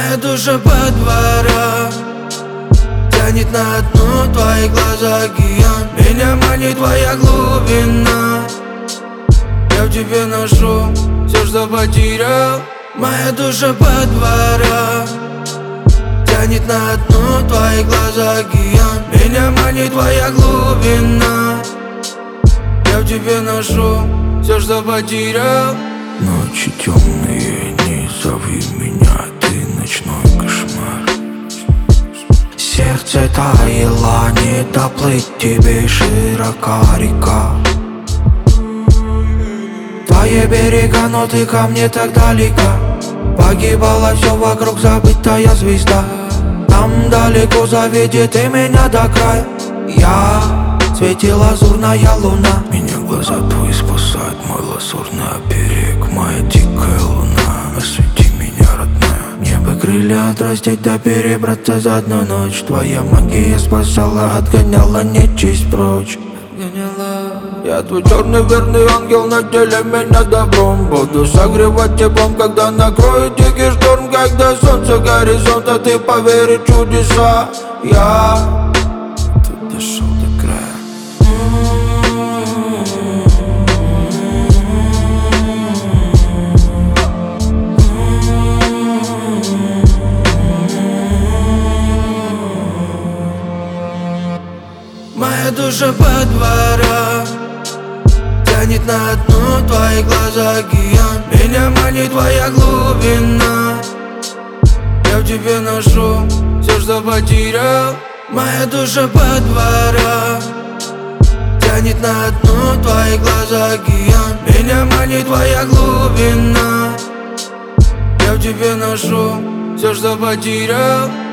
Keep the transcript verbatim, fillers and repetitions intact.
Моя душа по дворам тянет на дно, твои глаза океан. Меня манит твоя глубина, я в тебе ношу все, что потерял. Моя душа по дворам тянет на дно, твои глаза океан. Меня манит твоя глубина, я в тебе ношу все, что потерял. Ночи темные, не зови меня, ты ночной кошмар. Сердце таяло, не доплыть тебе, широка река. Твои берега, но ты ко мне так далеко. Погибала все вокруг, забытая звезда. Там далеко заведет и меня до края. Я светила лазурная луна. Меня глаза твои спасают, мой лазурный берег. Моя дикая луна, освети меня, родная. Мне бы крылья отрастить да перебраться за одну ночь. Твоя магия спасала, отгоняла нечисть прочь. Я твой черный верный ангел, надели меня добром. Буду согревать теплом, когда накроет дикий шторм. Когда солнце горизонта, ты поверишь в чудеса. Я тут дошел до края. Моя душа по дворам тянет на дно, твои глаза океан. Меня манит твоя глубина, я в тебе ношу все, что потерял. Моя душа по дворам тянет на дно, твои глаза океан. Меня манит твоя глубина, я в тебе ношу все, что потерял.